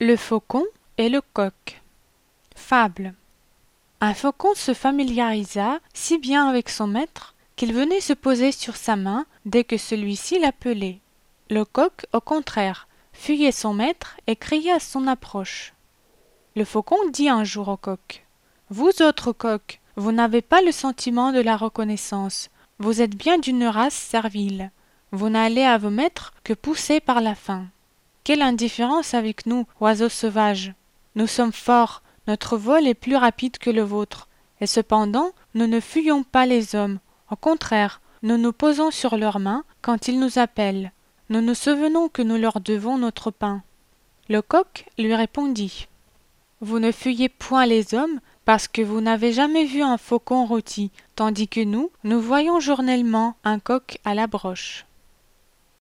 Le faucon et le coq. Fable. Un faucon se familiarisa si bien avec son maître qu'il venait se poser sur sa main dès que celui-ci l'appelait. Le coq, au contraire, fuyait son maître et criait à son approche. Le faucon dit un jour au coq : « Vous autres coqs, vous n'avez pas le sentiment de la reconnaissance. Vous êtes bien d'une race servile. Vous n'allez à vos maîtres que poussés par la faim. Quelle indifférence avec nous, oiseaux sauvages! Nous sommes forts, notre vol est plus rapide que le vôtre, et cependant nous ne fuyons pas les hommes. Au contraire, nous nous posons sur leurs mains quand ils nous appellent. Nous nous souvenons que nous leur devons notre pain. » Le coq lui répondit : « Vous ne fuyez point les hommes parce que vous n'avez jamais vu un faucon rôti, tandis que nous voyons journellement un coq à la broche. »